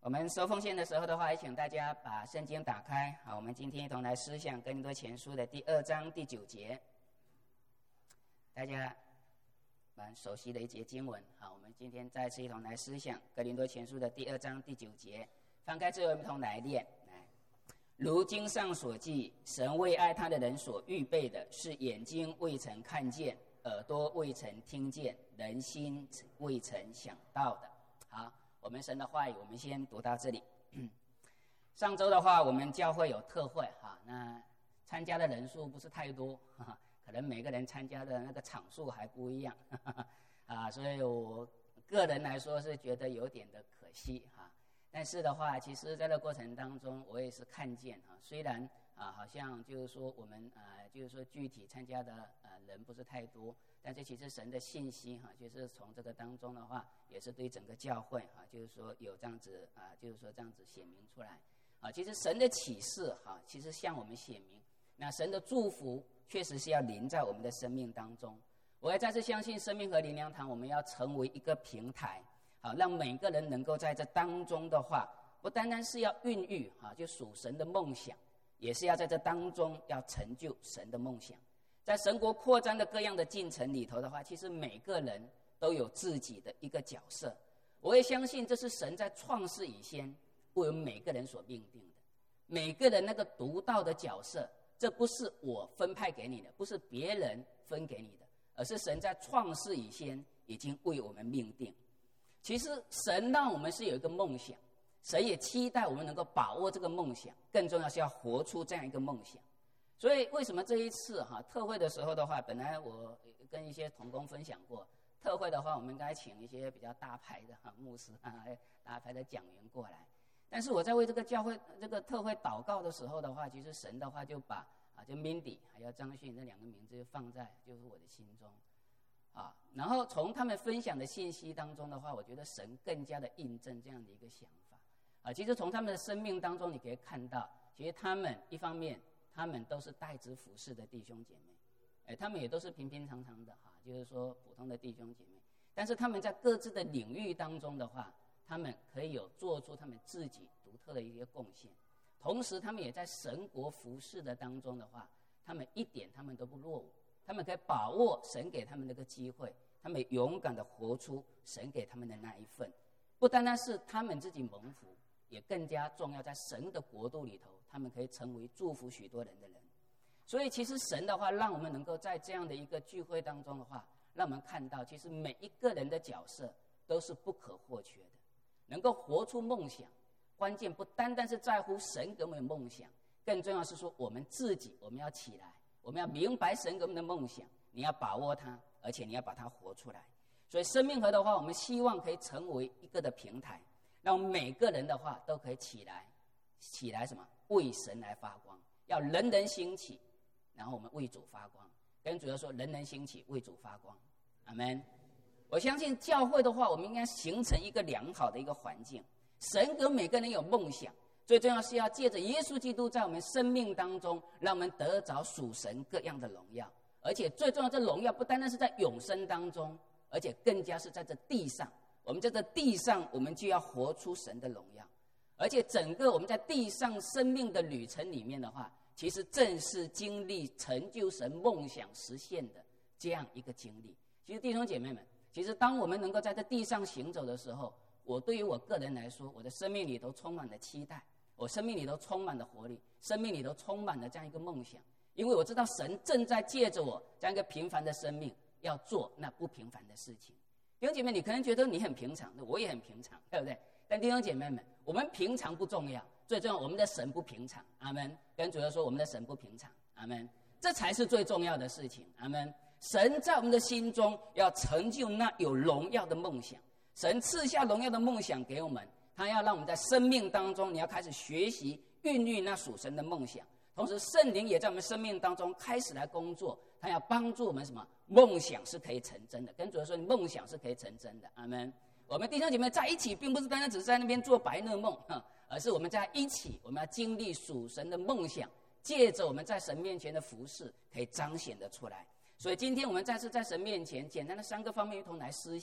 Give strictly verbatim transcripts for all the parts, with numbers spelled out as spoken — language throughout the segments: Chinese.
我们收奉献的时候的话，也请大家把圣经打开。好，我们今天一同来思想哥林多前书的第二章第九节，大家蛮熟悉的一节经文。好，我们今天再次一同来思想哥林多前书的第二章第九节。翻开之后，我们一同来念。来，如经上所记，神为爱他的人所预备的，是眼睛未曾看见，耳朵未曾听见，人心未曾想到的。好。我们神的话语，我们先读到这里。上周的话，我们教会有特会哈，那参加的人数不是太多，哈哈，可能每个人参加的那个场数还不一样，哈哈啊，所以我个人来说是觉得有点的可惜哈。但是的话，其实在这个过程当中，我也是看见哈，虽然啊，好像就是说我们啊，就是说具体参加的呃人不是太多。但这其实神的信息哈，就是从这个当中的话，也是对整个教会哈，就是说有这样子啊，就是说这样子显明出来啊。其实神的启示哈，其实向我们显明，那神的祝福确实是要临在我们的生命当中。我也再次相信，生命和灵粮堂，我们要成为一个平台，好让每个人能够在这当中的话，不单单是要孕育哈，就属神的梦想，也是要在这当中要成就神的梦想。在神国扩张的各样的进程里头的话，其实每个人都有自己的一个角色。我也相信这是神在创世以前为我们每个人所命定的。每个人那个独到的角色，这不是我分派给你的，不是别人分给你的，而是神在创世以前已经为我们命定。其实神让我们是有一个梦想，神也期待我们能够把握这个梦想，更重要是要活出这样一个梦想。所以为什么这一次哈特会的时候的话，本来我跟一些同工分享过，特会的话我们应该请一些比较大牌的哈牧师啊、大牌的讲员过来。但是我在为这个教会这个特会祷告的时候的话，其实神的话就把啊就 Mindy 还有张迅这两个名字就放在就是我的心中啊。然后从他们分享的信息当中的话，我觉得神更加的印证这样的一个想法啊。其实从他们的生命当中，你可以看到，其实他们一方面。他们都是代职服侍的弟兄姐妹，哎，他们也都是平平常常的哈，就是说普通的弟兄姐妹。但是他们在各自的领域当中的话，他们可以有做出他们自己独特的一些贡献。同时，他们也在神国服侍的当中的话，他们一点他们都不落伍，他们可以把握神给他们那个机会，他们勇敢的活出神给他们的那一份。不单单是他们自己蒙福，也更加重要，在神的国度里头。他们可以成为祝福许多人的人。所以其实神的话让我们能够在这样的一个聚会当中的话，让我们看到其实每一个人的角色都是不可或缺的。能够活出梦想，关键不单单是在乎神给我们的梦想，更重要是说我们自己，我们要起来，我们要明白神给我们的梦想，你要把握它，而且你要把它活出来。所以生命河的话，我们希望可以成为一个的平台，让我们每个人的话都可以起来起来什么为神来发光，要人人兴起，然后我们为主发光。跟主要说，人人兴起，为主发光。阿们。我相信教会的话，我们应该形成一个良好的一个环境。神给我们每个人有梦想，最重要是要借着耶稣基督在我们生命当中，让我们得着属神各样的荣耀。而且最重要，这荣耀不单单是在永生当中，而且更加是在这地上。我们在这地上，我们就要活出神的荣耀。而且整个我们在地上生命的旅程里面的话，其实正是经历成就神梦想实现的这样一个经历。其实弟兄姐妹们，其实当我们能够在这地上行走的时候，我对于我个人来说，我的生命里头充满了期待，我生命里头充满了活力，生命里头充满了这样一个梦想。因为我知道神正在借着我这样一个平凡的生命，要做那不平凡的事情。弟兄姐妹，你可能觉得你很平常，我也很平常，对不对？但弟兄姐妹们，我们平常不重要，最重要我们的神不平常。阿们。跟主要说，我们的神不平常。阿们。这才是最重要的事情。阿们。神在我们的心中要成就那有荣耀的梦想，神赐下荣耀的梦想给我们，他要让我们在生命当中，你要开始学习孕育那属神的梦想。同时圣灵也在我们生命当中开始来工作，他要帮助我们什么？梦想是可以成真的。跟主要说，梦想是可以成真的。阿们。我们弟兄姐妹在一起，并不是单单只是在那边做白日梦，而是我们在一起，我们要经历属神的梦想，借着我们在神面前的服事，可以彰显得出来。所以今天我们再次在神面前，简单的三个方面一同来思想。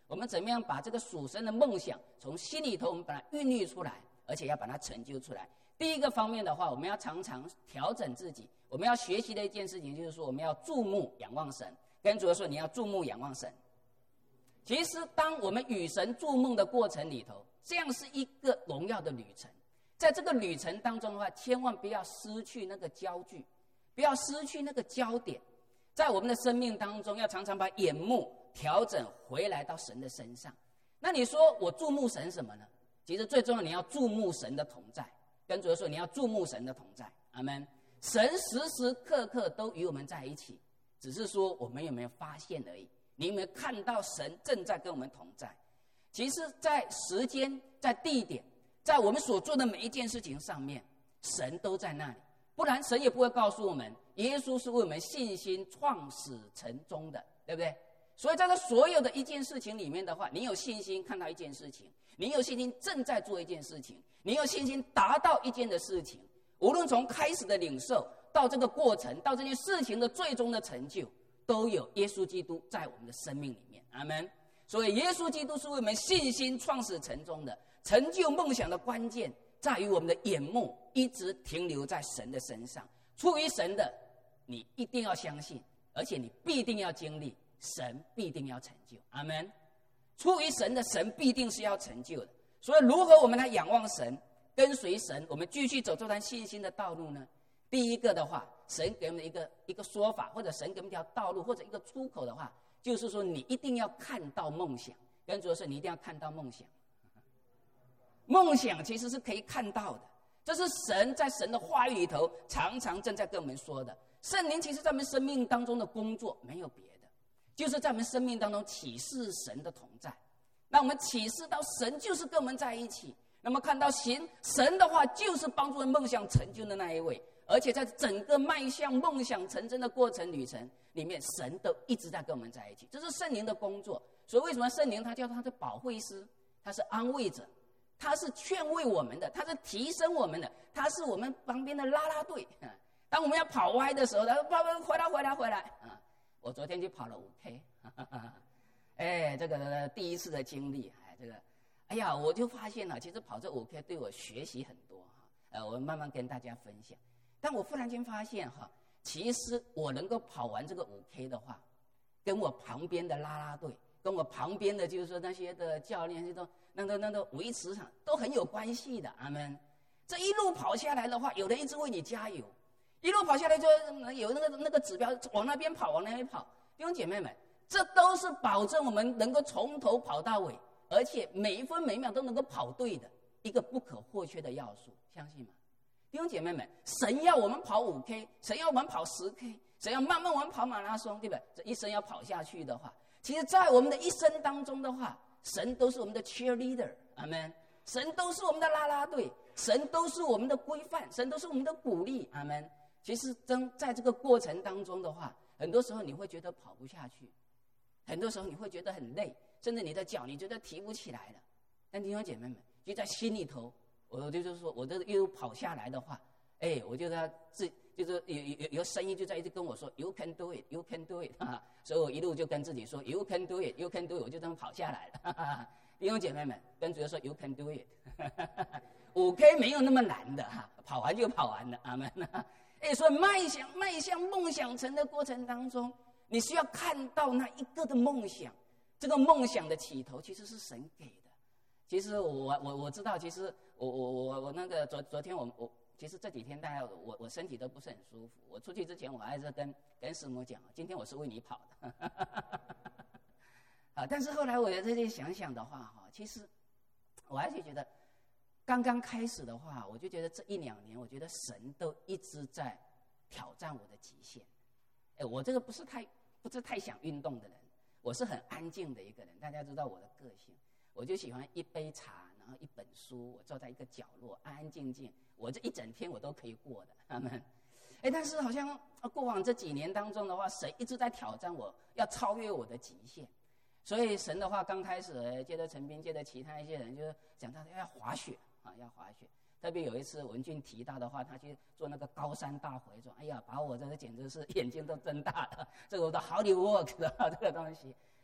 我们怎么样把这个属神的梦想从心里头我们把它孕育出来，而且要把它成就出来。第一个方面的话，我们要常常调整自己，我们要学习的一件事情就是说，我们要注目仰望神。跟主说，你要注目仰望神。其实当我们与神筑梦的过程里头，这样是一个荣耀的旅程。在这个旅程当中的话，千万不要失去那个焦距，不要失去那个焦点。在我们的生命当中，要常常把眼目调整回来到神的身上。那你说我注目神什么呢？其实最重要，你要注目神的同在。跟主说，你要注目神的同在。阿们。神时时刻刻都与我们在一起，只是说我们有没有发现而已。你有没有看到神正在跟我们同在？其实在时间，在地点，在我们所做的每一件事情上面，神都在那里。不然神也不会告诉我们，耶稣是为我们信心创始成终的，对不对？所以在这所有的一件事情里面的话，你有信心看到一件事情，你有信心正在做一件事情，你有信心达到一件的事情，无论从开始的领受到这个过程，到这件事情的最终的成就，都有耶稣基督在我们的生命里面。阿们。所以耶稣基督是为我们信心创始成终的，成就梦想的关键在于我们的眼目一直停留在神的身上。出于神的，你一定要相信，而且你必定要经历，神必定要成就。阿们。出于神的，神必定是要成就的。所以如何我们来仰望神，跟随神，我们继续走这段信心的道路呢？第一个的话，神给我们一个一个说法，或者神给我们一条道路，或者一个出口的话，就是说你一定要看到梦想。跟主说，你一定要看到梦想。梦想其实是可以看到的，这是神在神的话语里头常常正在跟我们说的。圣灵其实在我们生命当中的工作没有别的，就是在我们生命当中启示神的同在。那我们启示到神就是跟我们在一起，那么看到行神的话就是帮助梦想成就的那一位，而且在整个迈向梦想成真的过程旅程里面，神都一直在跟我们在一起，这是圣灵的工作。所以为什么圣灵他叫他的保惠师？他是安慰者，他是劝慰我们的，他是提升我们的，他是我们旁边的啦啦队。当我们要跑歪的时候，他说：“爸爸，回来，回来，回来！”啊，我昨天就跑了五 K， 哎，这个第一次的经历，哎，这个，哎呀，我就发现了，其实跑这五 K 对我学习很多哈。呃，我慢慢跟大家分享。但我忽然间发现哈，其实我能够跑完这个五 K 的话，跟我旁边的啦啦队，跟我旁边的就是说那些的教练，这种那个那个维持场都很有关系的。阿们。这一路跑下来的话，有人一直为你加油，一路跑下来就有那个那个指标往那边跑，往那边跑。弟兄姐妹们，这都是保证我们能够从头跑到尾，而且每一分每秒都能够跑对的一个不可或缺的要素，相信吗？弟兄姐妹们，神要我们跑五 K， 神要我们跑十 K， 神要慢慢我们跑马拉松，对不对？这一生要跑下去的话，其实在我们的一生当中的话，神都是我们的 cheerleader， 阿们。神都是我们的啦啦队，神都是我们的规范，神都是我们的鼓励，阿们。其实真在这个过程当中的话，很多时候你会觉得跑不下去，很多时候你会觉得很累，甚至你的脚你觉得提不起来了。但弟兄姐妹们，就在心里头，我就是说，我这一路跑下来的话，哎，我就在自就是有有有声音就在一直跟我说 ，You can do it, you can do it， 哈，所以我一路就跟自己说 ，You can do it, you can do it， 我就这么跑下来了。哈哈，弟兄姐妹们，跟主说 ，You can do it， 五 K 没有那么难的哈，跑完就跑完了，阿们。哎，所以迈向迈向梦想成的过程当中，你需要看到那一个的梦想，这个梦想的起头其实是神给的。其实我我我知道，其实我我我我那个昨昨天我我其实这几天大概我我身体都不是很舒服。我出去之前我还是跟跟师母讲，今天我是为你跑的。啊，但是后来我在这里想想的话哈，其实我还是觉得。刚刚开始的话，我就觉得这一两年，我觉得神都一直在挑战我的极限。哎，我这个不是太不是太想运动的人，我是很安静的一个人。大家知道我的个性，我就喜欢一杯茶，然后一本书，我坐在一个角落，安安静静，我这一整天我都可以过的。他们，哎，但是好像过往这几年当中的话，神一直在挑战我，要超越我的极限。所以神的话刚开始，接着陈斌，接着其他一些人，就讲到要滑雪。啊，要滑雪，特别有一次文俊提到的话，他去做那个高山大回转，哎呀，把我这个简直是眼睛都睁大了，这个我的 hard work 的这个东西，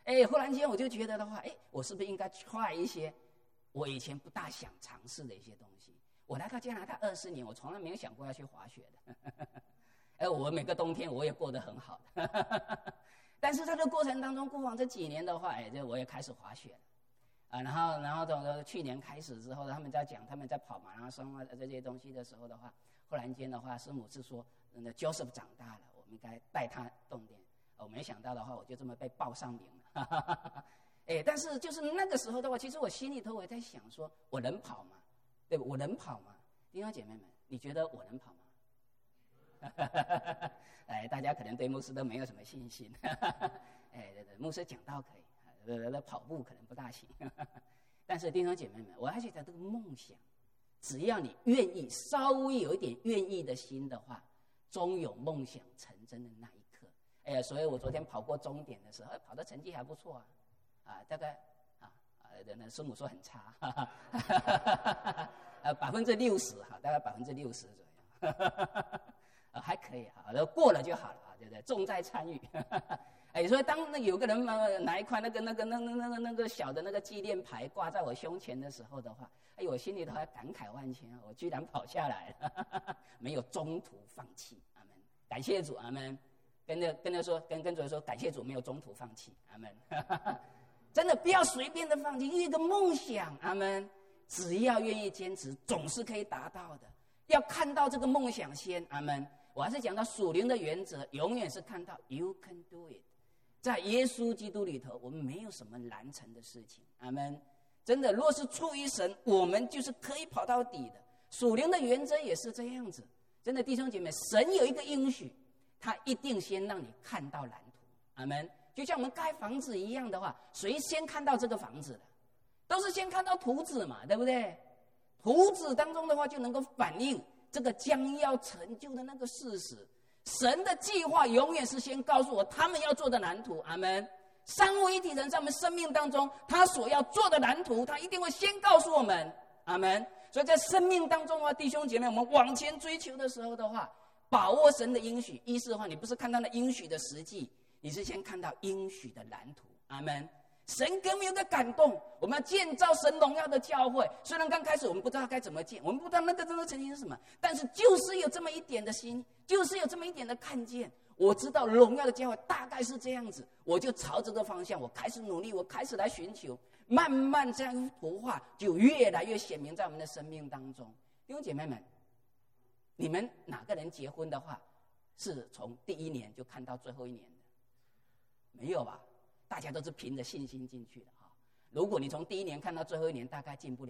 哎，忽然间我就觉得的话，哎，我是不是应该 try 一些我以前不大想尝试的一些东西？我来到加拿大二十年，我从来没有想过要去滑雪的。哎，我每个冬天我也过得很好的。但是这个过程当中，过往这几年的话，哎，这我也开始滑雪了。啊，然后，然后从去年开始之后，他们在讲他们在跑马拉松啊这些东西的时候的话，忽然间的话，师母是说，那 Joseph 长大了，我们应该带他动点。我没想到的话，我就这么被报上名了。哎，但是就是那个时候的话，其实我心里头我也在想说，我能跑吗？对吧？我能跑吗？弟兄姐妹们，你觉得我能跑吗？哎，大家可能对牧师都没有什么信心。哎，对对，牧师讲道可以。呃，跑步可能不大行，但是弟兄姐妹们，我还觉得这个梦想，只要你愿意，稍微有一点愿意的心的话，终有梦想成真的那一刻。哎呀，所以我昨天跑过终点的时候，跑的成绩还不错啊，啊，大概啊啊，那师母说很差，哈哈呃，百分之六十哈，大概百分之六十左右，啊，还可以哈，过了就好了啊，对不对？重在参与。哎，所以当那有个人拿一块那个那个那那那个那个小的那个纪念牌挂在我胸前的时候的话，哎，我心里头还感慨万千啊！我居然跑下来了，没有中途放弃，阿门！感谢主，阿门！跟着跟着说，跟跟着说，感谢主，没有中途放弃，阿门！真的不要随便的放弃，一个梦想，阿门！只要愿意坚持，总是可以达到的。要看到这个梦想先，阿门！我还是讲到属灵的原则，永远是看到 you can do it。在耶稣基督里头，我们没有什么难成的事情，阿们。真的，若是出于神，我们就是可以跑到底的。属灵的原则也是这样子。真的，弟兄姐妹，神有一个应许，他一定先让你看到蓝图，阿们。就像我们盖房子一样的话，谁先看到这个房子的？都是先看到图纸嘛，对不对？图纸当中的话，就能够反映这个将要成就的那个事实。神的计划永远是先告诉我他们要做的蓝图，阿们。三位一体人在我们生命当中，他所要做的蓝图，他一定会先告诉我们，阿们。所以在生命当中的话，弟兄姐妹，我们往前追求的时候的话，把握神的应许。意思的话，你不是看到那应许的实际，你是先看到应许的蓝图，阿们。神给我们有个感动，我们要建造神荣耀的教会。虽然刚开始我们不知道该怎么建，我们不知道那个真的成绩是什么，但是就是有这么一点的心，就是有这么一点的看见。我知道荣耀的教会大概是这样子，我就朝这个方向，我开始努力，我开始来寻求，慢慢这样图画就越来越显明在我们的生命当中。弟兄姐妹们，你们哪个人结婚的话，是从第一年就看到最后一年的？没有吧？大家都是凭着信心进去的哈。如果你从第一年看到最后一年，大概进不了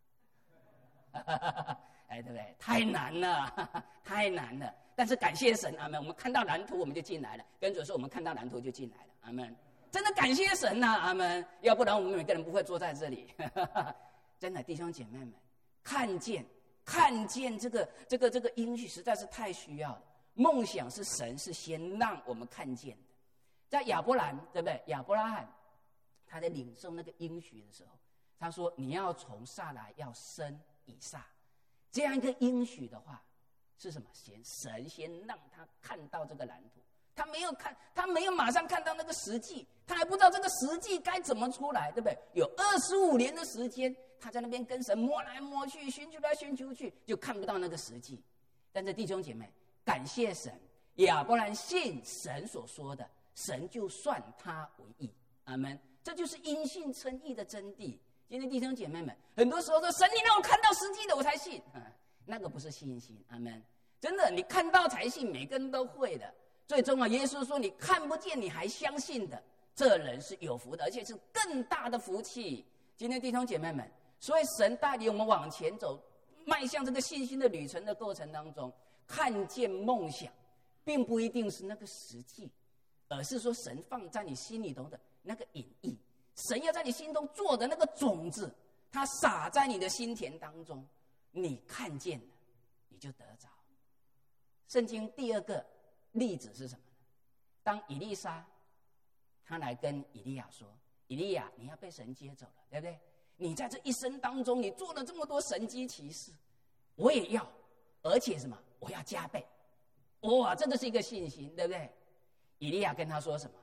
吧？哎，对不对？太难了，太难了。但是感谢神，阿们。我们看到蓝图，我们就进来了。跟着说，我们看到蓝图就进来了，阿们。真的感谢神呐、啊，阿们。要不然我们每个人不会坐在这里。真的，弟兄姐妹们，看见看见这个这个这个应许，实在是太需要了。梦想是神是先让我们看见的。在亚伯兰，对不对？亚伯拉罕他在领受那个应许的时候，他说：“你要从撒来要生以撒。”这样一个应许的话，是什么？先神先让他看到这个蓝图，他没有看，他没有马上看到那个实际，他还不知道这个实际该怎么出来，对不对？有二十五年的时间，他在那边跟神摸来摸去，寻求来寻求去，就看不到那个实际。但是弟兄姐妹，感谢神，亚伯兰信神所说的。神就算他为义，阿们。这就是因信称义的真谛。今天弟兄姐妹们，很多时候说神，你让我看到实际的我才信，啊、那个不是信心，阿们。真的，你看到才信，每个人都会的。最终啊，耶稣说，你看不见你还相信的，这人是有福的，而且是更大的福气。今天弟兄姐妹们，所以神带领我们往前走，迈向这个信心的旅程的过程当中，看见梦想，并不一定是那个实际。而是说神放在你心里头的那个隐意，神要在你心中做的那个种子，它撒在你的心田当中，你看见了，你就得着。圣经第二个例子是什么呢？当以利沙他来跟以利亚说：“以利亚，你要被神接走了，对不对？你在这一生当中，你做了这么多神迹奇事，我也要，而且什么？我要加倍。”哇，这个是一个信心，对不对？以利亚跟他说什么？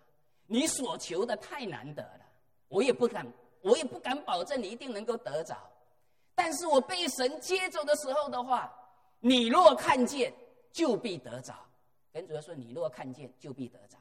你所求的太难得了，我也不敢，我也不敢保证你一定能够得着。但是我被神接走的时候的话，你若看见，就必得着。跟主说，你若看见，就必得着。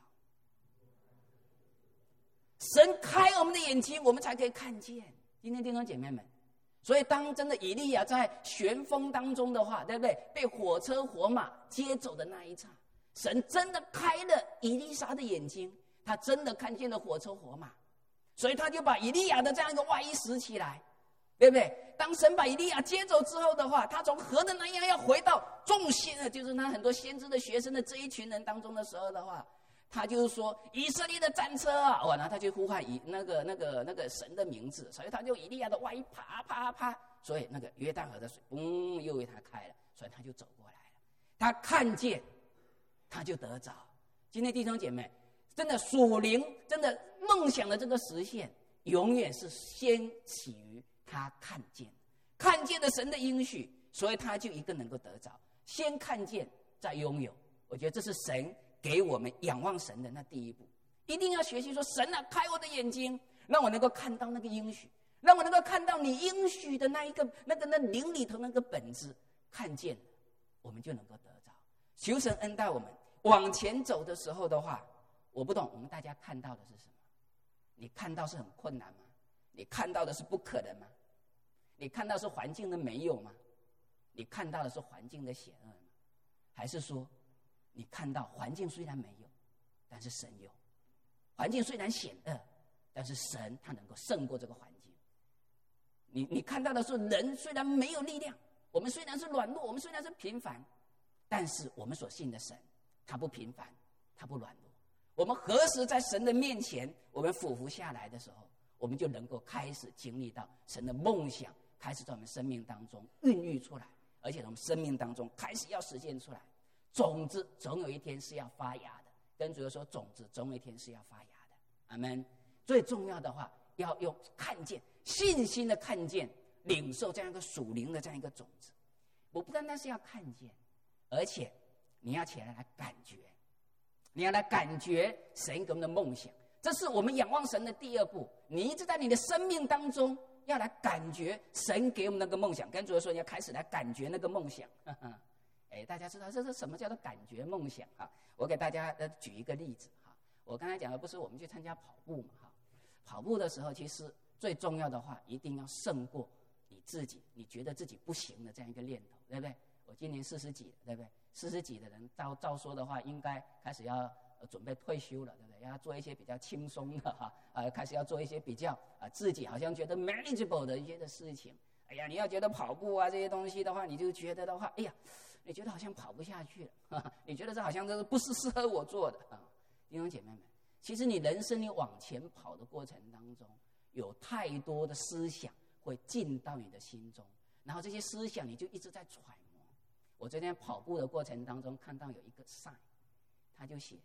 神开我们的眼睛，我们才可以看见。今天弟兄姐妹们，所以当真的以利亚在旋风当中的话，对不对？被火车火马接走的那一刹，神真的开了以利沙的眼睛，他真的看见了火车火马，所以他就把以利亚的这样一个外衣拾起来，对不对？当神把以利亚接走之后的话，他从河的南洋要回到众先，就是他很多先知的学生的这一群人当中的时候的话，他就是说以色列的战车啊，哇，然后他就呼唤以那个那个那个神的名字，所以他就以利亚的外衣啪啪啪，所以那个约旦河的水嘣又为他开了，所以他就走过来了。他看见，他就得着。今天弟兄姐妹，真的属灵，真的梦想的这个实现，永远是先起于他看见，看见了神的应许，所以他就一个能够得着。先看见，再拥有。我觉得这是神给我们仰望神的那第一步，一定要学习说：神啊，开我的眼睛，让我能够看到那个应许，让我能够看到你应许的那一个那个那灵里头那个本质，看见了，我们就能够得着。求神恩待我们，往前走的时候的话，我不懂我们大家看到的是什么？你看到是很困难吗？你看到的是不可能吗？你看到是环境的没有吗？你看到的是环境的险恶吗？还是说你看到环境虽然没有，但是神有？环境虽然险恶，但是神他能够胜过这个环境。你你看到的是人虽然没有力量，我们虽然是软弱，我们虽然是平凡，但是我们所信的神他不平凡，他不软弱。我们何时在神的面前我们俯伏下来的时候，我们就能够开始经历到神的梦想开始在我们生命当中孕育出来，而且从生命当中开始要实现出来。种子总有一天是要发芽的，跟主说，种子总有一天是要发芽的。阿们。最重要的话，要用看见，信心的看见，领受这样一个属灵的这样一个种子。我不单单是要看见，而且你要起来来感觉，你要来感觉神给我们的梦想。这是我们仰望神的第二步。你一直在你的生命当中要来感觉神给我们那个梦想。跟主说，你要开始来感觉那个梦想。呵呵哎，大家知道这是什么叫做感觉梦想啊？我给大家举一个例子哈。我刚才讲的不是我们去参加跑步嘛哈？跑步的时候，其实最重要的话，一定要胜过你自己，你觉得自己不行的这样一个念头，对不对？我今年四十几了，对不对？四十几的人照照说的话，应该开始要、呃、准备退休了，对不对？要做一些比较轻松的哈，呃，开始要做一些比较啊、呃、自己好像觉得 manageable 的一些的事情。哎呀，你要觉得跑步啊这些东西的话，你就觉得的话，哎呀。你觉得好像跑不下去了，你觉得这好像这不是适合我做的啊，弟兄姐妹们，其实你人生你往前跑的过程当中，有太多的思想会进到你的心中，然后这些思想你就一直在揣摩。我昨天跑步的过程当中看到有一个 sign， 他就写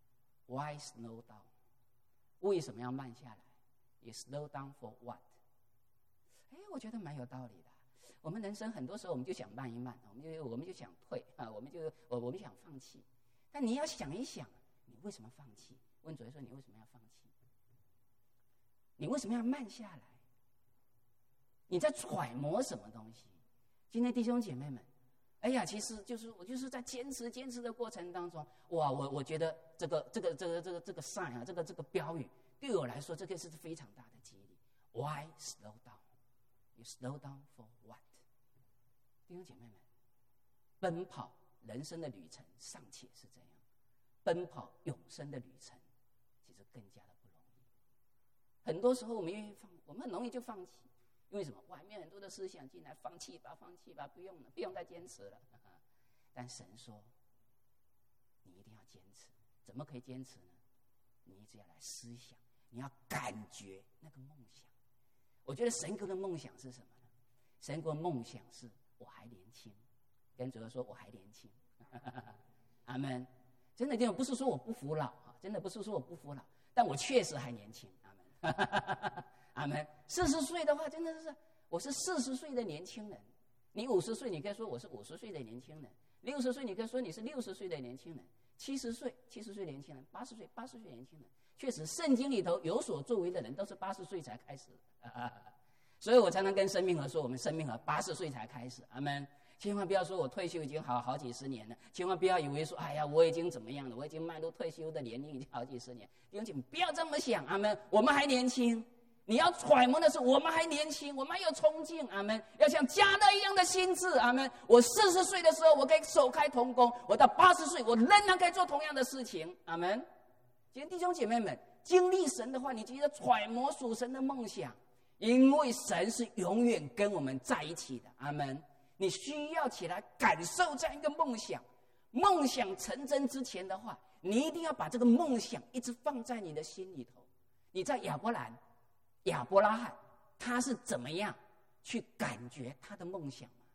Why slow down？ 为什么要慢下来？ You slow down for what？ 哎，我觉得蛮有道理的。我们人生很多时候我们就想慢一慢，我们就我们就想退啊，我们就我我们想放弃。但你要想一想，你为什么放弃？问主耶稣，你为什么要放弃？你为什么要慢下来？你在揣摩什么东西？今天弟兄姐妹们，哎呀，其实就是我就是在坚持坚持的过程当中，哇，我我觉得这个这个这个这个这个 sign 啊，这个这个标语对我来说，这个是非常大的激励。Why slow down? You slow down for what？弟兄姐妹们，奔跑人生的旅程尚且是这样，奔跑永生的旅程其实更加的不容易。很多时候我们愿意放，我们很容易就放弃，因为什么？外面很多的思想进来，放弃吧，放弃吧，不用了，不用再坚持了。但神说，你一定要坚持。怎么可以坚持呢？你一直要来思想，你要感觉那个梦想。我觉得神给我的梦想是什么呢？神给我的梦想是我还年轻，跟主说我还年轻。阿们。真的，真的不是说我不服老啊，真的不是说我不服老，但我确实还年轻。阿们。阿们。四十岁的话，真的是我是四十岁的年轻人。你五十岁，你可以说我是五十岁的年轻人；六十岁，你可以说你是六十岁的年轻人；七十岁，七十岁年轻人；八十岁，八十岁年轻人。 确实，圣经里头有所作为的人都是八十岁才开始，所以我常常跟生命河说，我们生命河八十岁才开始。阿们。千万不要说我退休已经好好几十年了，千万不要以为说，哎呀，我已经怎么样了，我已经迈入退休的年龄已经好几十年。弟兄姐妹，不要这么想，阿们。我们还年轻，你要揣摩的是，我们还年轻，我们还有冲劲，阿们。要像加勒一样的心智，阿们。我四十岁的时候，我可以首开同工；我到八十岁，我仍然可以做同样的事情，阿们。今天弟兄姐妹们，经历神的话，你记得揣摩属神的梦想，因为神是永远跟我们在一起的，阿们。你需要起来感受这样一个梦想，梦想成真之前的话，你一定要把这个梦想一直放在你的心里头。你在亚伯兰、亚伯拉罕，他是怎么样去感觉他的梦想吗？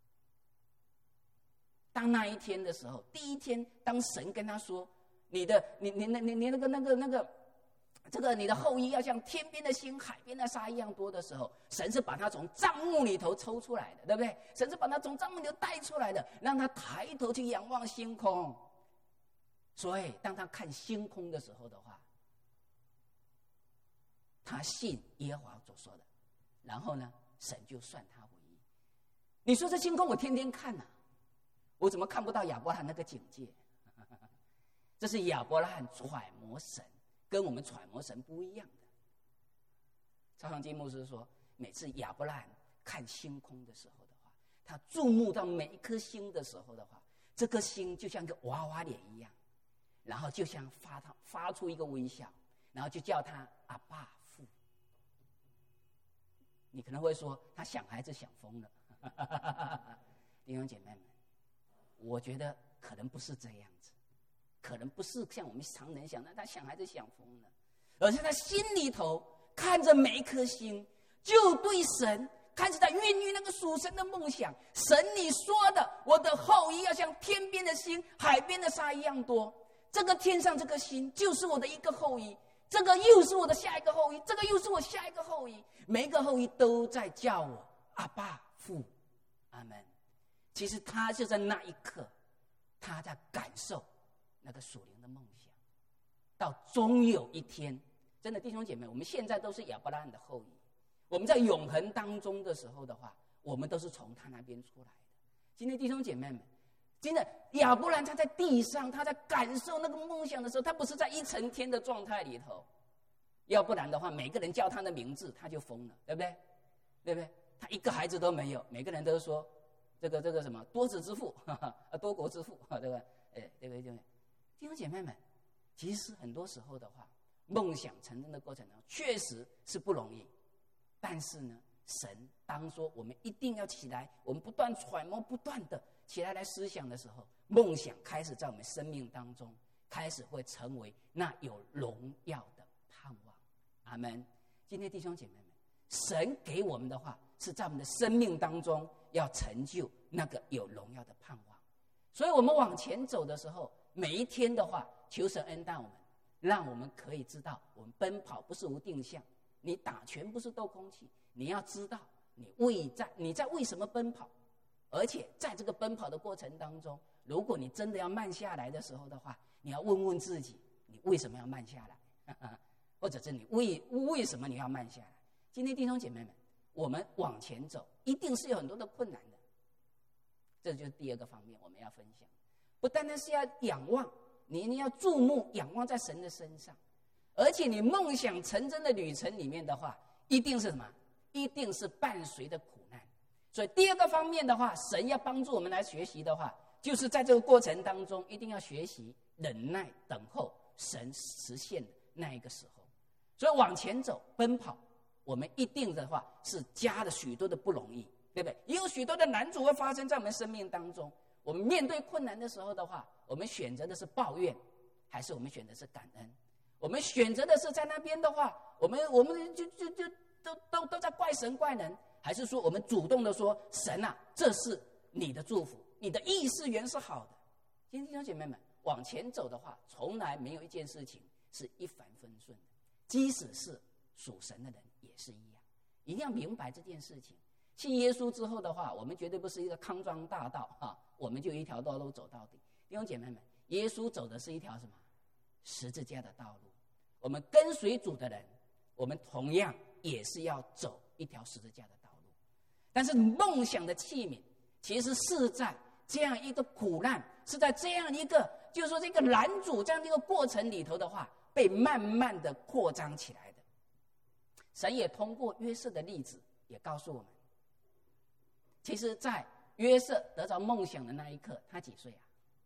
当那一天的时候，第一天，当神跟他说：“你的，你你你你那个那个那个。”这个你的后裔要像天边的星、海边的沙一样多的时候，神是把他从帐幕里头抽出来的，对不对？神是把他从帐幕里头带出来的，让他抬头去仰望星空。所以，当他看星空的时候的话，他信耶和华所说的，然后呢，神就算他为义。你说这星空我天天看啊，我怎么看不到亚伯拉罕那个境界？这是亚伯拉罕揣摩神。跟我们揣摩神不一样的。朝堂基牧师说，每次亚伯拉罕看星空的时候的话，他注目到每一颗星的时候的话，这颗星就像个娃娃脸一样，然后就像发发出一个微笑，然后就叫他阿爸父。你可能会说，他想孩子想疯了。弟兄姐妹们，我觉得可能不是这样子。可能不是像我们常人想的，他想孩子想疯了，而是他心里头看着每一颗星，就对神开始在孕育那个属神的梦想。神你说的，我的后裔要像天边的星、海边的沙一样多。这个天上这个星就是我的一个后裔，这个又是我的下一个后裔，这个又是我下一个后裔，每一个后裔都在叫我阿爸父，阿们。其实他就在那一刻，他在感受那个属灵的梦想，到终有一天，真的弟兄姐妹，我们现在都是亚伯拉罕的后裔，我们在永恒当中的时候的话，我们都是从他那边出来的。今天弟兄姐妹们，真的亚伯兰他在地上，他在感受那个梦想的时候，他不是在一层天的状态里头，要不然的话，每个人叫他的名字，他就疯了，对不对？对不对？他一个孩子都没有，每个人都说这个这个什么多子之父，哈哈，多国之父，对吧？哎，对不对？对不对？弟兄姐妹们，其实很多时候的话，梦想成真的过程中确实是不容易，但是呢，神当说我们一定要起来，我们不断揣摩，不断的起来来思想的时候，梦想开始在我们生命当中开始会成为那有荣耀的盼望。阿们。今天弟兄姐妹们，神给我们的话是在我们的生命当中要成就那个有荣耀的盼望，所以我们往前走的时候，每一天的话，求神恩待我们，让我们可以知道，我们奔跑不是无定向，你打拳不是斗空气，你要知道你为在你在为什么奔跑，而且在这个奔跑的过程当中，如果你真的要慢下来的时候的话，你要问问自己，你为什么要慢下来，或者是你为为什么你要慢下来。今天弟兄姐妹们，我们往前走一定是有很多的困难的，这就是第二个方面我们要分享。不单单是要仰望，你一定要注目仰望在神的身上，而且你梦想成真的旅程里面的话，一定是什么？一定是伴随的苦难。所以第二个方面的话，神要帮助我们来学习的话，就是在这个过程当中一定要学习忍耐等候神实现的那一个时候。所以往前走奔跑，我们一定的话是加了许多的不容易，对不对？也有许多的难处会发生在我们生命当中。我们面对困难的时候的话，我们选择的是抱怨，还是我们选择的是感恩？我们选择的是在那边的话，我们我们就就就都都都在怪神怪人，还是说我们主动的说神啊，这是你的祝福，你的意思原是好的。今天弟兄姐妹们，往前走的话，从来没有一件事情是一帆风顺的，即使是属神的人也是一样，一定要明白这件事情。信耶稣之后的话，我们绝对不是一个康庄大道啊，我们就一条道路走到底。弟兄姐妹们，耶稣走的是一条什么？十字架的道路。 我们跟随主的人，我们同样也是要走一条十字架的道路。但是梦想的器皿，其实是在这样一个苦难，是在这样一个，就是说这个拦阻这样的一个过程里头的话，被慢慢的扩张起来的。神也通过约瑟的例子，也告诉我们，其实在约瑟得着梦想的那一刻，他几岁啊？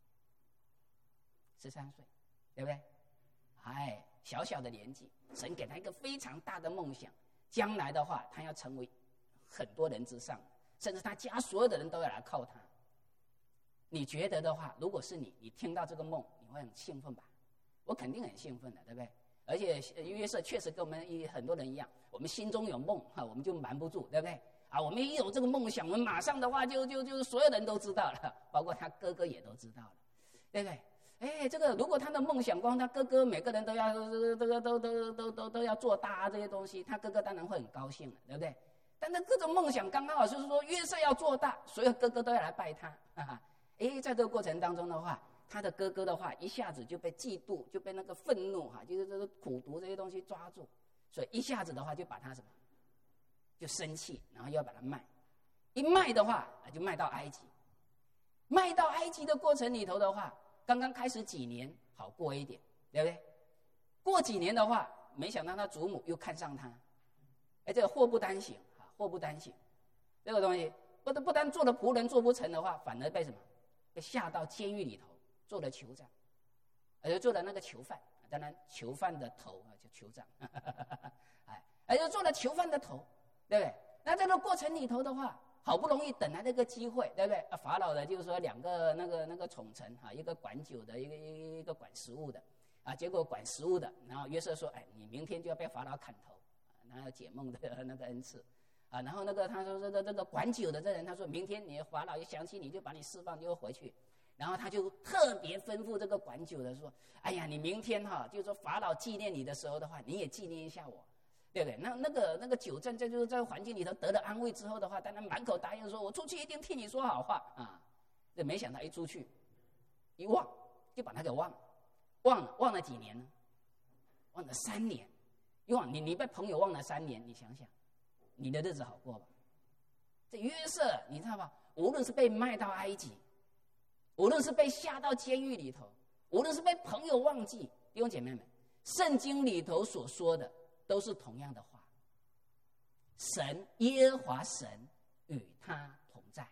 十三岁，对不对？哎，小小的年纪，神给他一个非常大的梦想，将来的话，他要成为很多人之上，甚至他家所有的人都要来靠他。你觉得的话，如果是你，你听到这个梦，你会很兴奋吧？我肯定很兴奋的，对不对？而且约瑟确实跟我们很多人一样，我们心中有梦哈，我们就瞒不住，对不对？啊，我们一有这个梦想，我们马上的话就就就所有人都知道了，包括他哥哥也都知道了，对不对？哎，这个如果他的梦想光他哥哥每个人都要这个都都都都都要做大这些东西，他哥哥当然会很高兴了，对不对？但那这个梦想刚刚好就是说约瑟要做大，所有哥哥都要来拜他，哈哈。哎，在这个过程当中的话，他的哥哥的话一下子就被嫉妒，就被那个愤怒哈，就是这个苦毒这些东西抓住，所以一下子的话就把他什么，就生气，然后要把他卖，一卖的话就卖到埃及，卖到埃及的过程里头的话。刚刚开始几年好过一点，对不对？过几年的话，没想到他祖母又看上他，哎，这个祸不单行啊，祸不单行，这个东西不不单做了仆人做不成的话，反而被什么？被下到监狱里头做了酋长，而且做了那个囚犯，当然囚犯的头啊就酋长，哎，而且做了囚犯的头，对不对？那在这个过程里头的话。好不容易等来那个机会，对不对？啊，法老的就是说两个那个那个宠臣哈，一个管酒的，一个一个管食物的，啊，结果管食物的，然后约瑟说，哎，你明天就要被法老砍头，然后解梦的那个恩赐，啊，然后那个他说这个这个管酒的这人，他说明天你法老一想起你就把你释放就回去，然后他就特别吩咐这个管酒的说，哎呀，你明天哈，就是说法老纪念你的时候的话，你也纪念一下我。对不对？那那个那个酒政在就是在环境里头得了安慰之后的话，当然满口答应说：“我出去一定替你说好话啊！”这没想到一出去，一忘就把他给忘了，忘了忘了几年呢？忘了三年。忘你你被朋友忘了三年，你想想，你的日子好过吧？这约瑟你知道吧？无论是被卖到埃及，无论是被下到监狱里头，无论是被朋友忘记，弟兄姐妹们，圣经里头所说的。都是同样的话，神耶和华神与他同在。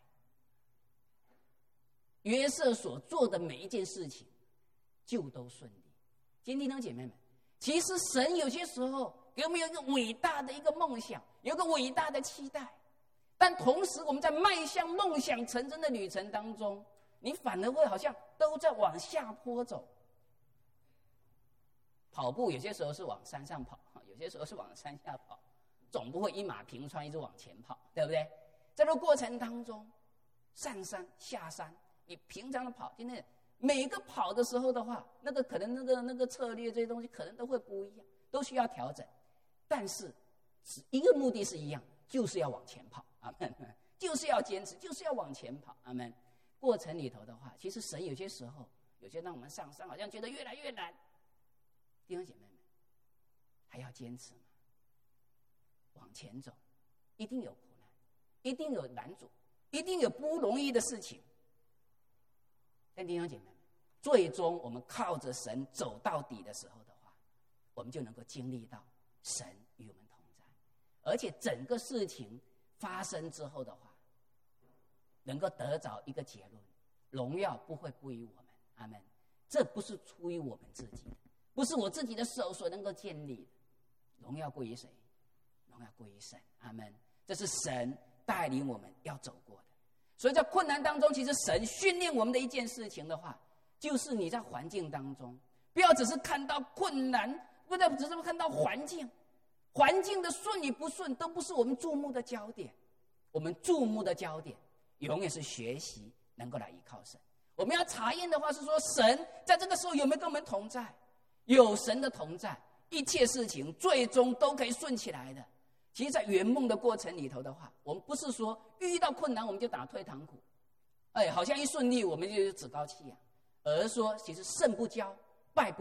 约瑟所做的每一件事情，就都顺利。今天弟兄姐妹们，其实神有些时候给我们有一个伟大的一个梦想，有一个伟大的期待，但同时我们在迈向梦想成真的旅程当中，你反而会好像都在往下坡走。跑步有些时候是往山上跑，有些时候是往山下跑，总不会一马平川一直往前跑，对不对？在这个过程当中，上山下山，你平常的跑，今天每个跑的时候的话，那个可能那个那个策略这些东西可能都会不一样，都需要调整。但是一个目的是一样，就是要往前跑，阿们，就是要坚持，就是要往前跑，阿们。过程里头的话，其实神有些时候，有些让我们上山好像觉得越来越难。弟兄姐妹们，还要坚持吗？往前走，一定有苦难，一定有难阻，一定有不容易的事情。但弟兄姐妹们，最终我们靠着神走到底的时候的话，我们就能够经历到神与我们同在，而且整个事情发生之后的话，能够得着一个结论：荣耀不会归于我们。阿们。这不是出于我们自己的。不是我自己的手所能够建立的，荣耀归于谁？荣耀归于神，阿们。这是神带领我们要走过的。所以在困难当中，其实神训练我们的一件事情的话，就是你在环境当中，不要只是看到困难，不要只是看到环境，环境的顺与不顺都不是我们注目的焦点。我们注目的焦点永远是学习能够来依靠神。我们要查验的话是说，神在这个时候有没有跟我们同在？有神的同在，一切事情最终都可以顺起来的。其实在圆梦的过程里头的话，我们不是说遇到困难我们就打退堂鼓，哎，好像一顺利我们就趾高气扬，而是说其实胜不骄，败不馁，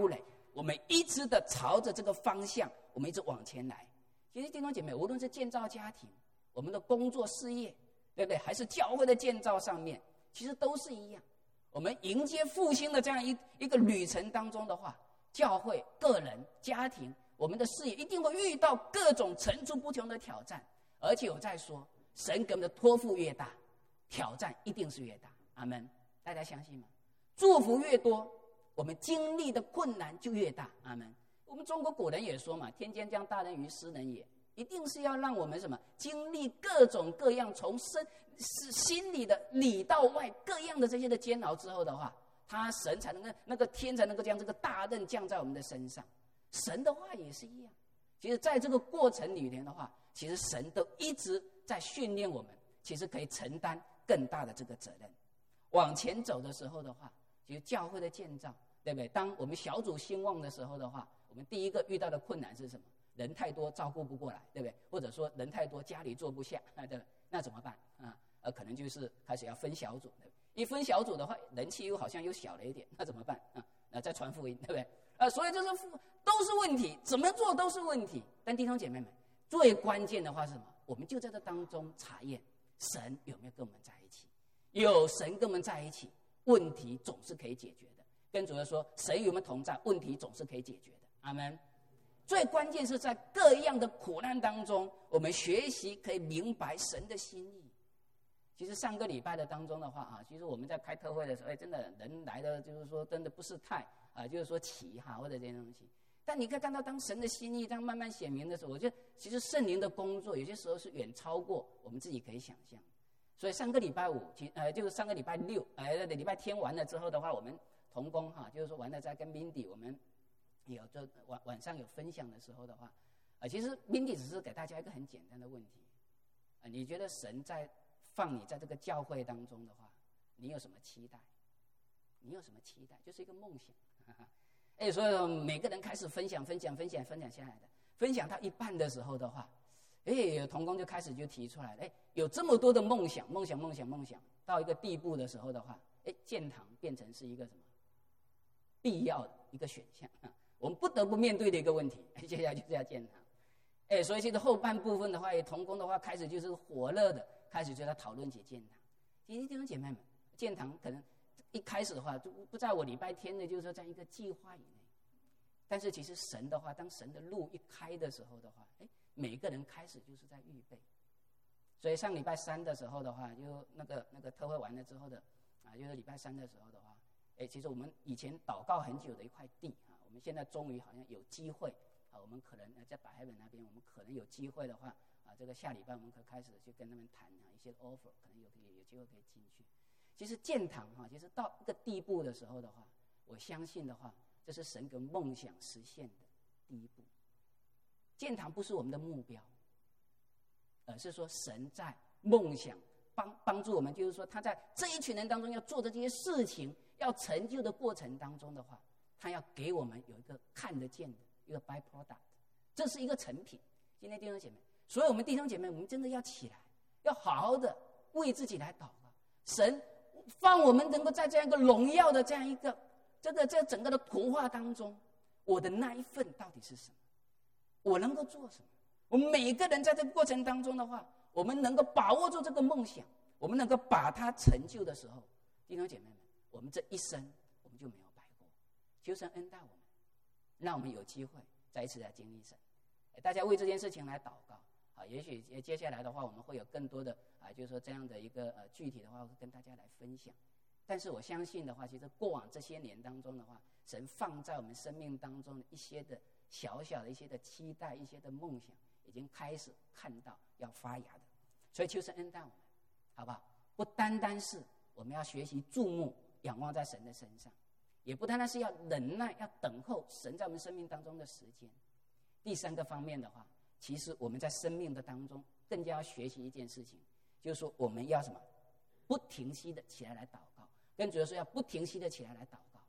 我们一直的朝着这个方向，我们一直往前来。其实弟兄姐妹，无论是建造家庭，我们的工作事业，对不对？还是教会的建造上面，其实都是一样。我们迎接复兴的这样一一个旅程当中的话，教会、个人、家庭，我们的事业一定会遇到各种层出不穷的挑战。而且我在说，神给我们的托付越大，挑战一定是越大。阿们，大家相信吗？祝福越多，我们经历的困难就越大。阿们。我们中国古人也说嘛，天将降大任于斯人也，一定是要让我们什么经历各种各样，从身心里的里到外各样的这些的煎熬之后的话，他神才能够那个天才能够将这个大任降在我们的身上。神的话也是一样，其实在这个过程里面的话，其实神都一直在训练我们，其实可以承担更大的这个责任。往前走的时候的话，其实教会的建造，对不对？当我们小组兴旺的时候的话，我们第一个遇到的困难是什么？人太多照顾不过来，对不对？或者说人太多家里坐不下，对不对？那怎么办啊？呃，可能就是开始要分小组，对不对？一分小组的话，人气又好像又小了一点，那怎么办啊？那再传福音，对不对？啊，所以这是都是问题，怎么做都是问题。但弟兄姐妹们，最关键的话是什么？我们就在这当中查验神有没有跟我们在一起。有神跟我们在一起，问题总是可以解决的。跟主耶稣说，神与我们同在，问题总是可以解决的。阿们。最关键是在各样的苦难当中，我们学习可以明白神的心意。其实上个礼拜的当中的话啊，其实我们在开特会的时候，哎，真的人来的就是说真的不是太啊，就是说齐哈或者这些东西。但你可以看到，当神的心意当慢慢显明的时候，我觉得其实圣灵的工作有些时候是远超过我们自己可以想象。所以上个礼拜五，呃，就是上个礼拜六，呃，礼拜天完了之后的话，我们同工哈，就是说完了再跟 Mindy 我们有就晚晚上有分享的时候的话，呃，其实 Mindy 只是给大家一个很简单的问题，呃，你觉得神在放你在这个教会当中的话，你有什么期待？你有什么期待？就是一个梦想。哎，所以每个人开始分享、分享、分享、分享下来的，分享到一半的时候的话，哎，有同工就开始就提出来了，哎，有这么多的梦想，梦想，梦想，梦想，到一个地步的时候的话，哎，建堂变成是一个什么必要的一个选项，我们不得不面对的一个问题，接下来就是要建堂。哎，所以这个后半部分的话，同工的话开始就是火热的开始就在讨论起建堂。其实弟兄姐妹们，建堂可能一开始的话就不在我礼拜天的，就是说在一个计划以内。但是其实神的话，当神的路一开的时候的话，哎，每个人开始就是在预备。所以上礼拜三的时候的话，就那个那个特会完了之后的啊，就是礼拜三的时候的话，哎，其实我们以前祷告很久的一块地啊，我们现在终于好像有机会啊，我们可能在百海本那边，我们可能有机会的话啊，这个下礼拜我们可以开始去跟他们谈啊一些 offer， 可能有可以有机会可以进去。其实建堂哈，其实到一个地步的时候的话，我相信的话，这是神跟梦想实现的第一步。建堂不是我们的目标，而是说神在梦想帮帮助我们，就是说他在这一群人当中要做的这些事情，要成就的过程当中的话，他要给我们有一个看得见的一个 byproduct， 这是一个成品。今天弟兄姐妹，所以我们弟兄姐妹，我们真的要起来，要好好的为自己来祷告，神让我们能够在这样一个荣耀的这样一个这个这整个的图画当中，我的那一份到底是什么？我能够做什么？我们每个人在这个过程当中的话，我们能够把握住这个梦想，我们能够把它成就的时候，弟兄姐妹们，我们这一生我们就没有白过。求神恩待我们，让我们有机会再一次来经历神。大家为这件事情来祷告啊！也许接下来的话，我们会有更多的啊，就是说这样的一个呃具体的话，会跟大家来分享。但是我相信的话，其实过往这些年当中的话，神放在我们生命当中的一些的小小的一些的期待、一些的梦想，已经开始看到要发芽的。所以求神恩待我们，好不好？不单单是我们要学习注目、仰望在神的身上，也不单单是要忍耐、要等候神在我们生命当中的时间。第三个方面的话，其实我们在生命的当中更加要学习一件事情，就是说我们要什么？不停息的起来来祷告，跟主耶稣说要不停息的起来来祷告。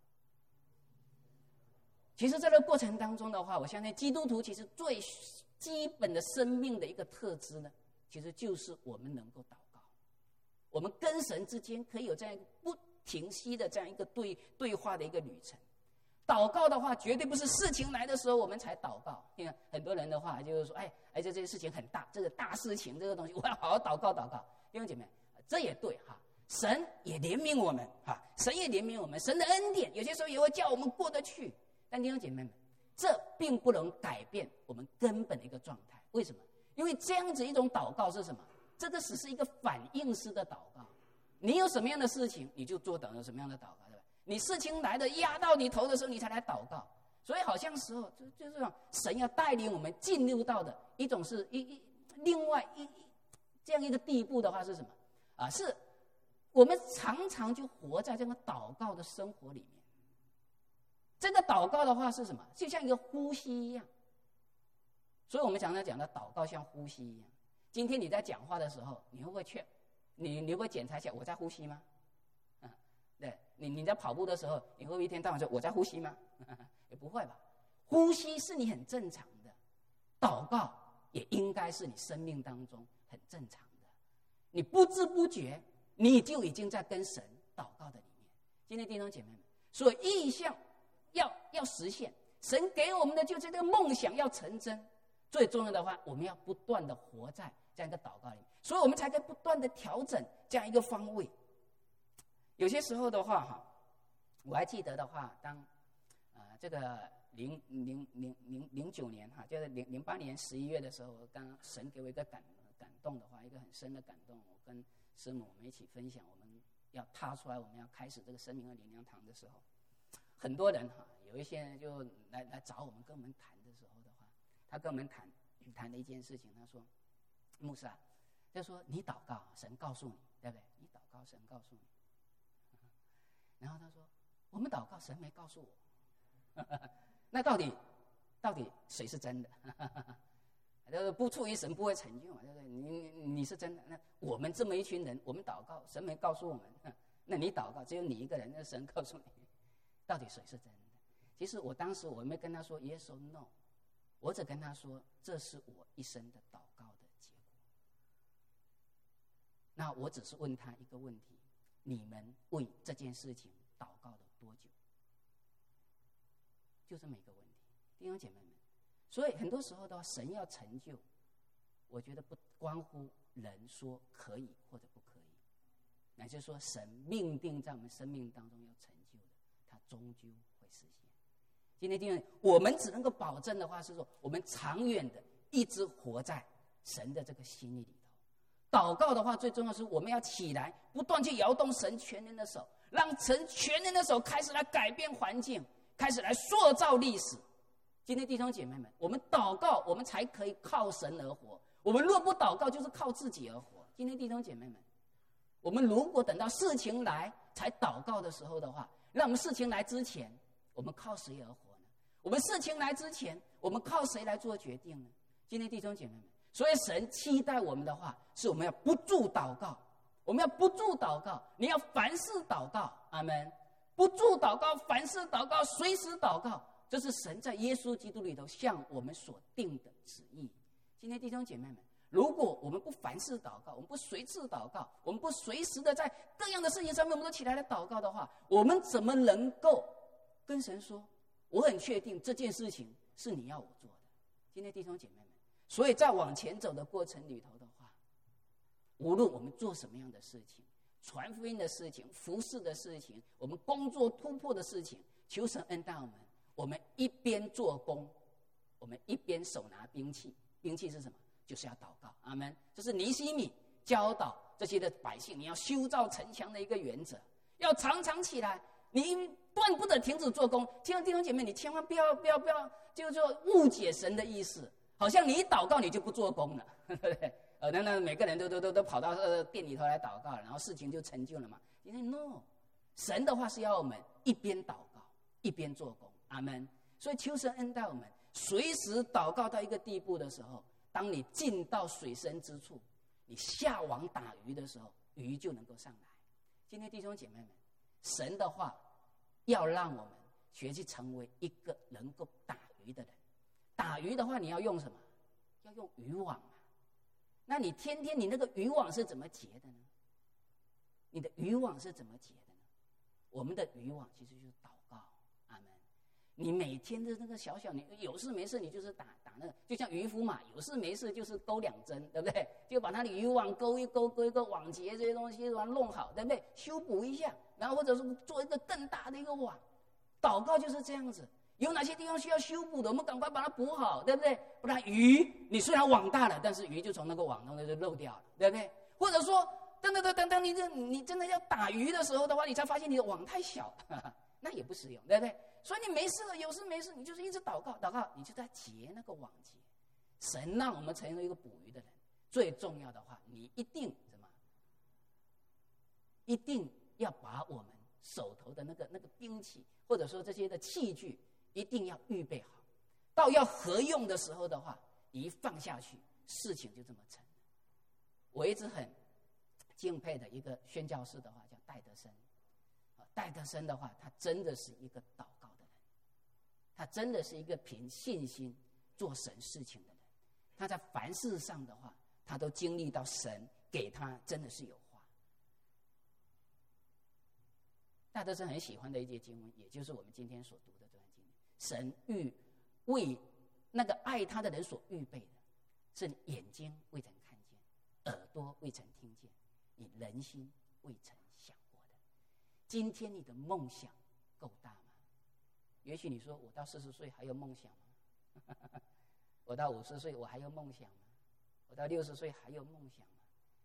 其实在这个过程当中的话，我相信基督徒其实最基本的生命的一个特质呢，其实就是我们能够祷告，我们跟神之间可以有这样一个不停息的这样一个对对话的一个旅程。 祷告的话，绝对不是事情来的时候我们才祷告。你看很多人的话就是说，哎哎，这这件事情很大，这个大事情这个东西，我要好好祷告祷告。弟兄姐妹，这也对哈，神也怜悯我们哈，神也怜悯我们，神的恩典有些时候也会叫我们过得去。但弟兄姐妹们，这并不能改变我们根本的一个状态。为什么？因为这样子一种祷告是什么？这个只是一个反应式的祷告。你有什么样的事情，你就做等于什么样的祷告，对吧？你事情来的压到你头的时候，你才来祷告。所以好像时候就就是说，神要带领我们进入到的一种是一一另外一这样一个地步的话是什么啊？是我们常常就活在这个祷告的生活里面。这个祷告的话是什么？就像一个呼吸一样。所以我们常常讲的祷告像呼吸一样。今天你在讲话的时候，你会不会劝你你会不会检查一下我在呼吸吗？啊，对，你你在跑步的时候，你会不会一天到晚说我在呼吸吗？也不会吧。呼吸是你很正常的，祷告也应该是你生命当中很正常的。你不知不觉，你就已经在跟神祷告的里面。今天弟兄姐妹们，所以意向要要实现，神给我们的就是这个梦想要成真。最重要的话，我们要不断的活在这样一个祷告里面，所以我们才可以不断的调整这样一个方位。有些时候的话，哈，我还记得的话，当啊、呃、这个零零零零零九年哈，就是零零八年十一月的时候，当神给我一个感感动的话，一个很深的感动，我跟师母我们一起分享，我们要踏出来，我们要开始这个生命的灵粮堂的时候，很多人哈，有一些人就来来找我们，跟我们谈的时候的话，他跟我们谈谈的一件事情，他说：“牧师啊，就说你祷告，神告诉你，对不对？你祷告，神告诉你。”然后他说：“我们祷告，神没告诉我。”那到底到底谁是真的？就是不出于神不会成就嘛，对不对？你你是真的，那我们这么一群人，我们祷告，神没告诉我们，那你祷告只有你一个人，那神告诉你，到底谁是真的？其实我当时我没跟他说 yes or no， 我只跟他说这是我一生的祷告的结果。那我只是问他一个问题：你们为这件事情祷告了多久？就这么一个问题，弟兄姐妹们。所以很多时候的话，神要成就，我觉得不关乎人说可以或者不可以，乃是说神命定在我们生命当中要成就的，它终究会实现。今天弟兄，我们只能够保证的话是说，我们长远的一直活在神的这个心意里头。祷告的话，最重要是我们要起来，不断去摇动神全能的手，让神全能的手开始来改变环境，开始来塑造历史。今天弟兄姐妹们，我们祷告，我们才可以靠神而活。我们若不祷告，就是靠自己而活。今天弟兄姐妹们，我们如果等到事情来才祷告的时候的话，让我们事情来之前，我们靠谁而活呢？我们事情来之前，我们靠谁来做决定呢？今天弟兄姐妹们，所以神期待我们的话，是我们要不住祷告，我们要不住祷告，你要凡事祷告，阿们。不住祷告，凡事祷告，随时祷告。这是神在耶稣基督里头向我们所定的旨意。今天弟兄姐妹们，如果我们不凡事祷告，我们不随时祷告，我们不随时的在各样的事情上面我们都起来来祷告的话，我们怎么能够跟神说我很确定这件事情是你要我做的？今天弟兄姐妹们，所以在往前走的过程里头的话，无论我们做什么样的事情，传福音的事情，服事的事情，我们工作突破的事情，求神恩待我们。我们一边做工，我们一边手拿兵器。兵器是什么？就是要祷告。阿们。这是尼希米教导这些的百姓，你要修造城墙的一个原则，要常常起来，你断不得停止做工。亲爱的弟兄姐妹，你千万不要不要不要，就是说误解神的意思，好像你一祷告你就不做工了，对不对？呃，那那每个人都都都都跑到呃店里头来祷告了，然后事情就成就了嘛？因为 no， 神的话是要我们一边祷告一边做工。阿们。所以求神恩待我们，随时祷告到一个地步的时候，当你进到水深之处，你下网打鱼的时候，鱼就能够上来。今天弟兄姐妹们，神的话要让我们学习成为一个能够打鱼的人。打鱼的话，你要用什么？要用渔网嘛。那你天天你那个渔网是怎么结的呢？你的渔网是怎么结的呢？我们的渔网其实就是祷告。阿们。 你每天的那个小小，你有事没事你就是打打那个，就像渔夫嘛，有事没事就是勾两针，对不对？就把他的渔网勾一勾，勾一个网结这些东西把它弄好，对不对？修补一下，然后或者是做一个更大的一个网。祷告就是这样子，有哪些地方需要修补的，我们赶快把它补好，对不对？不然鱼，你虽然网大了，但是鱼就从那个网中就漏掉了，对不对？或者说，等等等等等，你这你真的要打鱼的时候的话，你才发现你的网太小了，那也不实用，对不对？所以你没事了，有事没事，你就是一直祷告，祷告，你就在结那个网结。神让我们成为一个捕鱼的人，最重要的话，你一定什么？一定要把我们手头的那个那个兵器，或者说这些的器具，一定要预备好。到要合用的时候的话，一放下去，事情就这么成。我一直很敬佩的一个宣教士的话，叫戴德生。戴德生的话，他真的是一个祷告的人，他真的是一个凭信心做神事情的人。他在凡事上的话，他都经历到神给他真的是有话。戴德生很喜欢的一节经文，也就是我们今天所读的这段经文：神预为那个爱他的人所预备的，是眼睛未曾看见，耳朵未曾听见，你人心未曾想过的。今天你的梦想够大吗？也许你说，我到四十岁还有梦想吗？我到五十岁我还有梦想吗？我到六十岁还有梦想吗？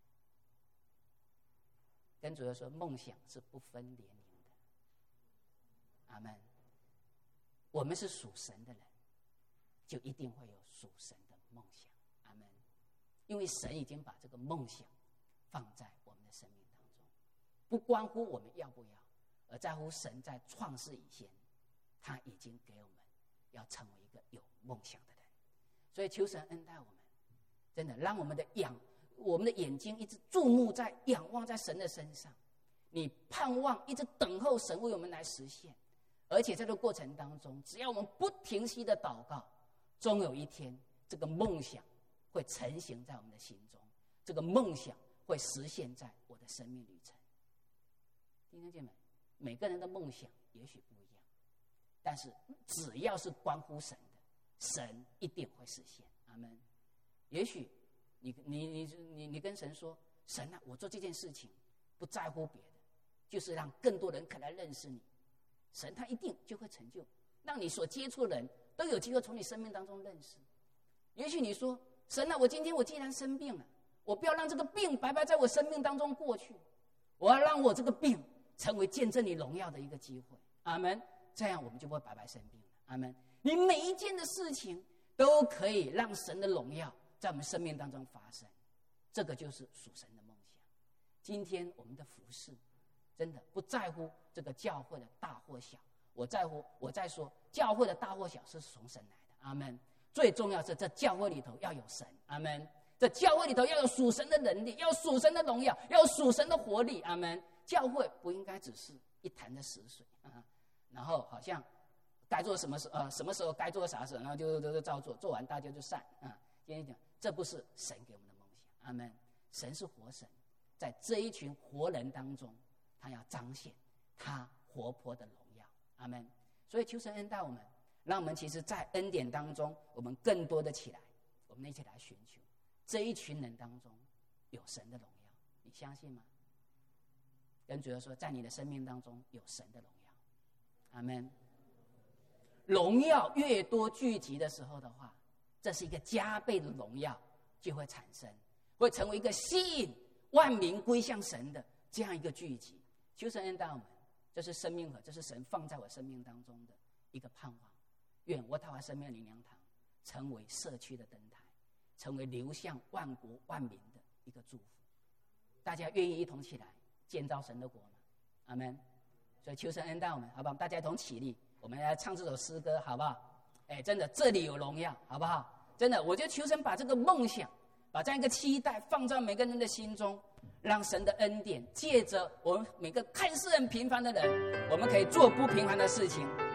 跟主要说，梦想是不分年龄的。阿们。我们是属神的人，就一定会有属神的梦想。阿们。因为神已经把这个梦想放在我们的生命当中，不关乎我们要不要，而在乎神在创世以前，他已经给我们要成为一个有梦想的人。所以求神恩待我们，真的让我们的仰，我们的眼睛一直注目在仰望在神的身上，你盼望一直等候神为我们来实现。而且在这个过程当中，只要我们不停息的祷告，终有一天这个梦想会成型在我们的心中，这个梦想会实现在我的生命旅程。弟兄姐妹，每个人的梦想也许不一样，但是只要是关乎神的，神一定会实现。阿们。也许你你你你你跟神说，神啊，我做这件事情不在乎别的，就是让更多人可来认识你。神他一定就会成就，让你所接触的人都有机会从你生命当中认识。也许你说，神啊，我今天我既然生病了，我不要让这个病白白在我生命当中过去，我要让我这个病成为见证你荣耀的一个机会。阿们。这样我们就不会白白生病了。阿们。你每一件的事情都可以让神的荣耀在我们生命当中发生，这个就是属神的梦想。今天我们的服事真的不在乎这个教会的大或小，我在乎我在说教会的大或小是从神来的。阿们。最重要是这教会里头要有神。阿们。这教会里头要有属神的能力，要有属神的荣耀，要有属神的活力。阿们。教会不应该只是一潭的死水啊，然后好像该做什么时呃什么时候该做啥事，然后就就就照做，做完大家就散啊。今天讲，这不是神给我们的梦想。阿们。神是活神，在这一群活人当中，他要彰显他活泼的荣耀。阿们。所以求神恩待我们，让我们其实在恩典当中，我们更多的起来，我们一起来寻求这一群人当中有神的荣耀。你相信吗？跟主要说，在你的生命当中有神的荣耀。阿们。荣耀越多聚集的时候的话，这是一个加倍的荣耀就会产生，会成为一个吸引万民归向神的这样一个聚集。求神恩待我们，这是生命河，这是神放在我生命当中的一个盼望。愿我台湾生命灵粮堂成为社区的灯台，成为流向万国万民的一个祝福。大家愿意一同起来建造神的国吗？阿们。所以求神恩待我们，好不好？大家一同起立，我们来唱这首诗歌，好不好？哎，真的，这里有荣耀，好不好？真的，我就求神把这个梦想，把这样一个期待放在每个人的心中，让神的恩典借着我们每个看似很平凡的人，我们可以做不平凡的事情，